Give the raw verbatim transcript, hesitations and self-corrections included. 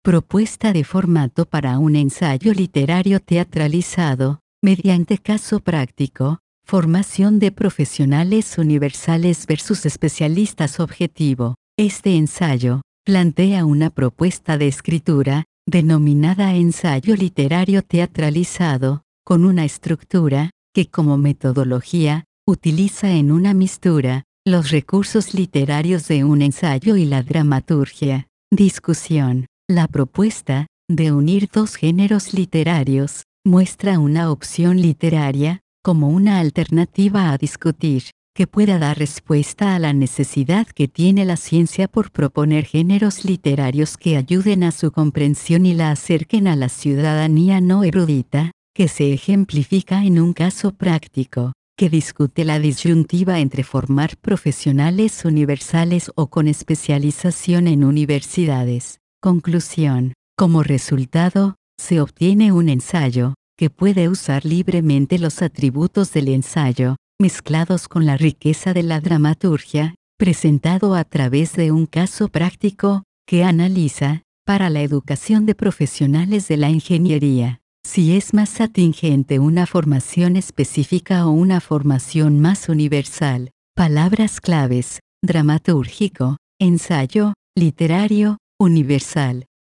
Propuesta de formato para un ensayo literario teatralizado, mediante caso práctico, formación de profesionales universales versus especialistas objetivo. Este ensayo plantea una propuesta de escritura, denominada ensayo literario teatralizado, con una estructura, que como metodología, utiliza en una mistura, los recursos literarios de un ensayo y la dramaturgia. Discusión. La propuesta, de unir dos géneros literarios, muestra una opción literaria, como una alternativa a discutir, que pueda dar respuesta a la necesidad que tiene la ciencia por proponer géneros literarios que ayuden a su comprensión y la acerquen a la ciudadanía no erudita, que se ejemplifica en un caso práctico, que discute la disyuntiva entre formar profesionales universales o con especialización en universidades. Conclusión. Como resultado, se obtiene un ensayo, que puede usar libremente los atributos del ensayo, mezclados con la riqueza de la dramaturgia, presentado a través de un caso práctico, que analiza, para la educación de profesionales de la ingeniería, si es más atingente una formación específica o una formación más universal. Palabras claves: dramatúrgico, ensayo, literario, universal.